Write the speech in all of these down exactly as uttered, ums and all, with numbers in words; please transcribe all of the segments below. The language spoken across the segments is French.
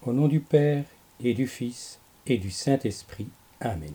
Au nom du Père, et du Fils, et du Saint-Esprit. Amen.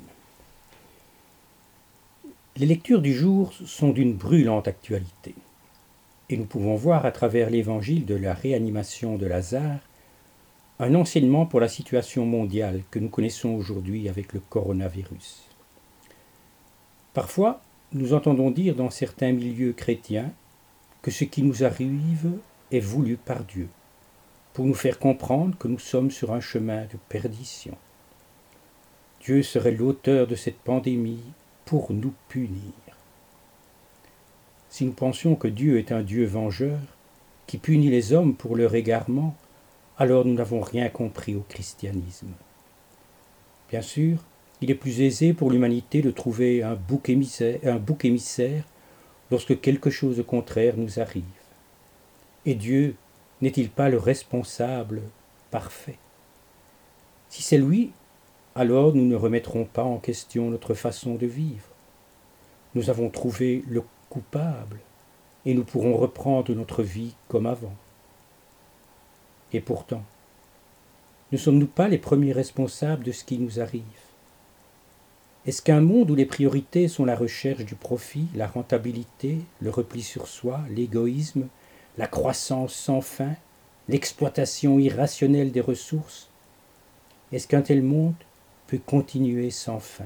Les lectures du jour sont d'une brûlante actualité. Et nous pouvons voir à travers l'évangile de la réanimation de Lazare un enseignement pour la situation mondiale que nous connaissons aujourd'hui avec le coronavirus. Parfois, nous entendons dire dans certains milieux chrétiens que ce qui nous arrive est voulu par Dieu, pour nous faire comprendre que nous sommes sur un chemin de perdition. Dieu serait l'auteur de cette pandémie pour nous punir. Si nous pensions que Dieu est un Dieu vengeur, qui punit les hommes pour leur égarement, alors nous n'avons rien compris au christianisme. Bien sûr, il est plus aisé pour l'humanité de trouver un bouc émissaire, un bouc émissaire lorsque quelque chose de contraire nous arrive. Et Dieu n'est-il pas le responsable parfait? Si c'est lui, alors nous ne remettrons pas en question notre façon de vivre. Nous avons trouvé le coupable et nous pourrons reprendre notre vie comme avant. Et pourtant, ne sommes-nous pas les premiers responsables de ce qui nous arrive? Est-ce qu'un monde où les priorités sont la recherche du profit, la rentabilité, le repli sur soi, l'égoïsme, la croissance sans fin, l'exploitation irrationnelle des ressources, est-ce qu'un tel monde peut continuer sans fin?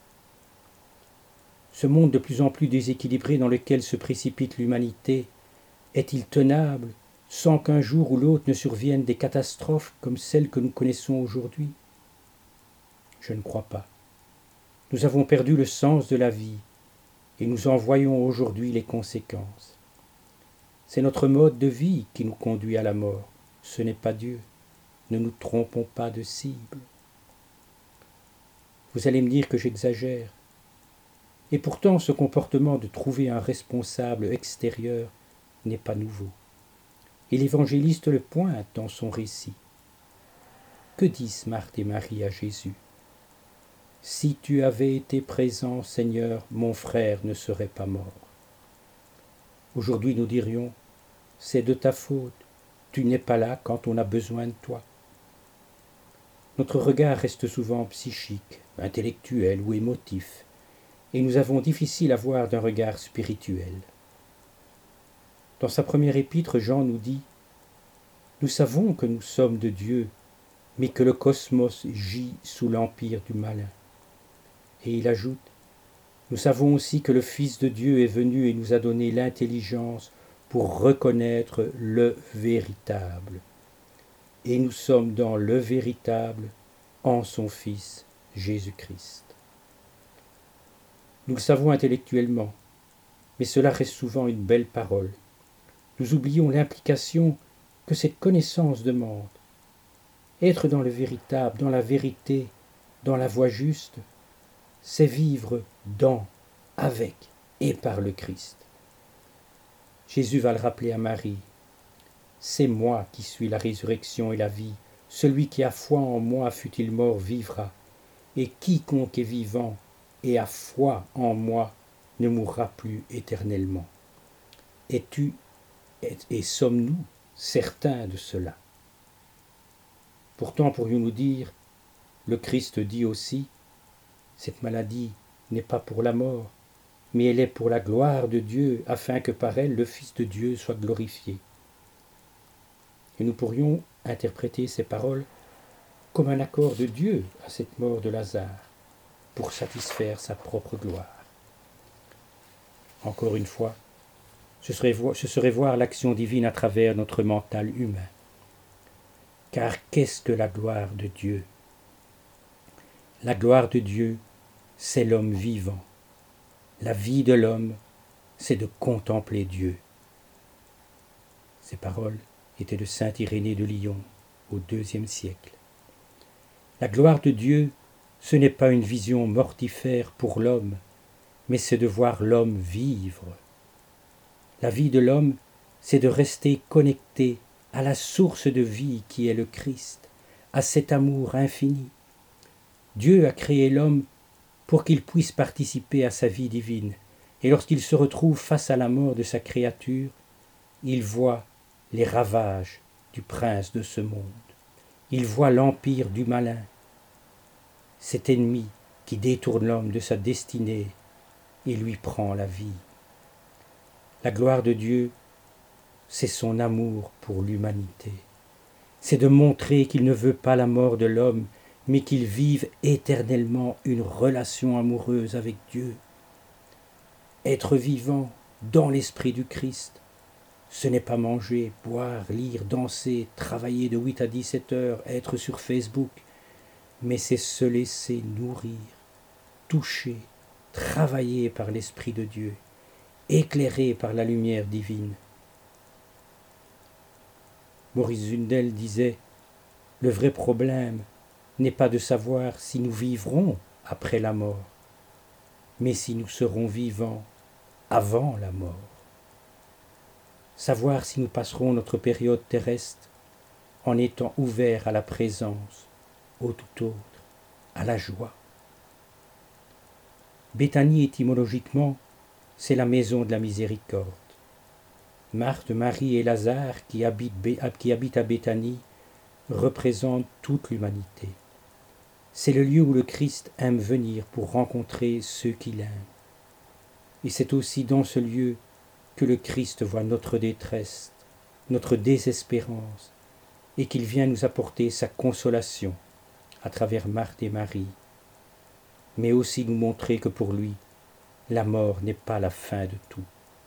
Ce monde de plus en plus déséquilibré dans lequel se précipite l'humanité, est-il tenable sans qu'un jour ou l'autre ne surviennent des catastrophes comme celles que nous connaissons aujourd'hui? Je ne crois pas. Nous avons perdu le sens de la vie et nous en voyons aujourd'hui les conséquences. C'est notre mode de vie qui nous conduit à la mort, ce n'est pas Dieu. Ne nous trompons pas de cible. Vous allez me dire que j'exagère. Et pourtant, ce comportement de trouver un responsable extérieur n'est pas nouveau. Et l'évangéliste le pointe dans son récit. Que disent Marthe et Marie à Jésus? « Si tu avais été présent, Seigneur, mon frère ne serait pas mort. » Aujourd'hui, nous dirions, c'est de ta faute, tu n'es pas là quand on a besoin de toi. Notre regard reste souvent psychique, intellectuel ou émotif, et nous avons difficile à voir d'un regard spirituel. Dans sa première épître, Jean nous dit « Nous savons que nous sommes de Dieu, mais que le cosmos gît sous l'empire du malin. » Et il ajoute « Nous savons aussi que le Fils de Dieu est venu et nous a donné l'intelligence pour reconnaître le véritable. Et nous sommes dans le véritable en son Fils Jésus-Christ. » Nous le savons intellectuellement, mais cela reste souvent une belle parole. Nous oublions l'implication que cette connaissance demande. Être dans le véritable, dans la vérité, dans la voie juste, c'est vivre dans, avec et par le Christ. Jésus va le rappeler à Marie. C'est moi qui suis la résurrection et la vie. Celui qui a foi en moi, fût-il mort, vivra. Et quiconque est vivant et a foi en moi ne mourra plus éternellement. Es-tu et, et sommes-nous certains de cela? Pourtant, pourrions-nous dire, le Christ dit aussi, cette maladie n'est pas pour la mort, mais elle est pour la gloire de Dieu, afin que par elle le Fils de Dieu soit glorifié. Et nous pourrions interpréter ces paroles comme un accord de Dieu à cette mort de Lazare, pour satisfaire sa propre gloire. Encore une fois, ce serait, vo- ce serait voir l'action divine à travers notre mental humain. Car qu'est-ce que la gloire de Dieu? La gloire de Dieu, c'est l'homme vivant. La vie de l'homme, c'est de contempler Dieu. Ces paroles étaient de saint Irénée de Lyon, au deuxième siècle. La gloire de Dieu, ce n'est pas une vision mortifère pour l'homme, mais c'est de voir l'homme vivre. La vie de l'homme, c'est de rester connecté à la source de vie qui est le Christ, à cet amour infini. Dieu a créé l'homme pour qu'il puisse participer à sa vie divine, et lorsqu'il se retrouve face à la mort de sa créature, il voit les ravages du prince de ce monde. il voit l'empire du malin, cet ennemi qui détourne l'homme de sa destinée et lui prend la vie. La gloire de Dieu, c'est son amour pour l'humanité. C'est de montrer qu'il ne veut pas la mort de l'homme, mais qu'il vive éternellement une relation amoureuse avec Dieu. Être vivant dans l'esprit du Christ, ce n'est pas manger, boire, lire, danser, travailler de huit à dix-sept heures, être sur Facebook, mais c'est se laisser nourrir, toucher, travailler par l'Esprit de Dieu, éclairé par la lumière divine. Maurice Zundel disait « Le vrai problème n'est pas de savoir si nous vivrons après la mort, mais si nous serons vivants avant la mort. Savoir si nous passerons notre période terrestre en étant ouverts à la présence, au tout autre, à la joie. » Béthanie, étymologiquement, c'est la maison de la miséricorde. Marthe, Marie et Lazare, qui habitent, qui habitent à Béthanie, représentent toute l'humanité. C'est le lieu où le Christ aime venir pour rencontrer ceux qu'il aime. Et c'est aussi dans ce lieu que le Christ voit notre détresse, notre désespérance, et qu'il vient nous apporter sa consolation à travers Marthe et Marie, mais aussi nous montrer que pour lui, la mort n'est pas la fin de tout.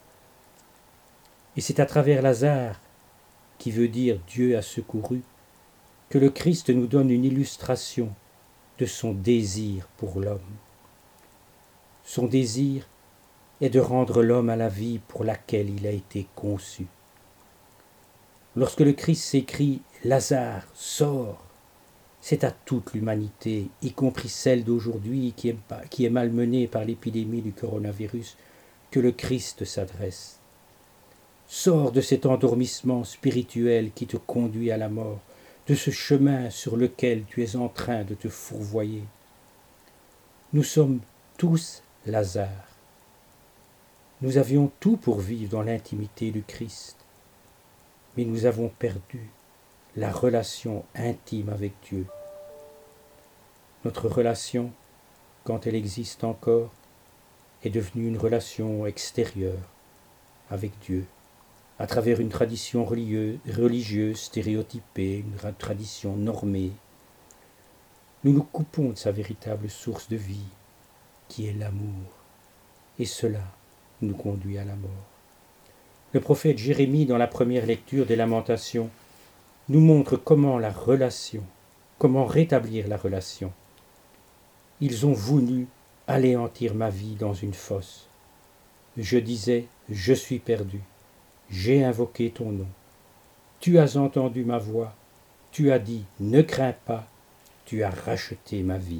Et c'est à travers Lazare, qui veut dire Dieu a secouru, que le Christ nous donne une illustration de son désir pour l'homme. Son désir est de rendre l'homme à la vie pour laquelle il a été conçu. Lorsque le Christ s'écrie « Lazare, sors », c'est à toute l'humanité, y compris celle d'aujourd'hui qui est, qui est malmenée par l'épidémie du coronavirus, que le Christ s'adresse. Sors de cet endormissement spirituel qui te conduit à la mort, de ce chemin sur lequel tu es en train de te fourvoyer. Nous sommes tous Lazare. Nous avions tout pour vivre dans l'intimité du Christ, mais nous avons perdu la relation intime avec Dieu. Notre relation, quand elle existe encore, est devenue une relation extérieure avec Dieu, à travers une tradition religieuse, religieuse stéréotypée, une tradition normée. Nous nous coupons de sa véritable source de vie, qui est l'amour, et cela nous conduit à la mort. Le prophète Jérémie, dans la première lecture des Lamentations, nous montre comment la relation, comment rétablir la relation. Ils ont voulu anéantir ma vie dans une fosse. Je disais, je suis perdu. J'ai invoqué ton nom. Tu as entendu ma voix. Tu as dit, ne crains pas. Tu as racheté ma vie.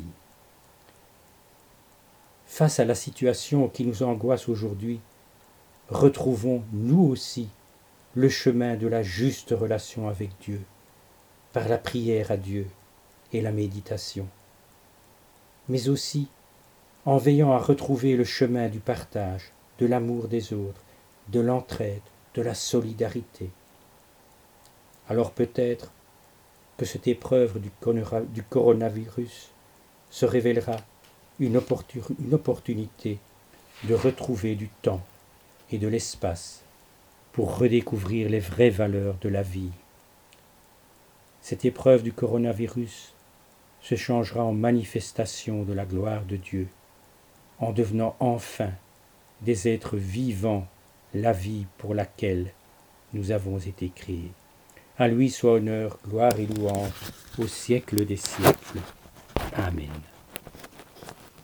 Face à la situation qui nous angoisse aujourd'hui, retrouvons nous aussi le chemin de la juste relation avec Dieu, par la prière à Dieu et la méditation, mais aussi en veillant à retrouver le chemin du partage, de l'amour des autres, de l'entraide, de la solidarité. Alors peut-être que cette épreuve du coronavirus se révélera une opportunité de retrouver du temps et de l'espace pour redécouvrir les vraies valeurs de la vie. Cette épreuve du coronavirus se changera en manifestation de la gloire de Dieu, en devenant enfin des êtres vivants la vie pour laquelle nous avons été créés. À lui soit honneur, gloire et louange au siècle des siècles. Amen.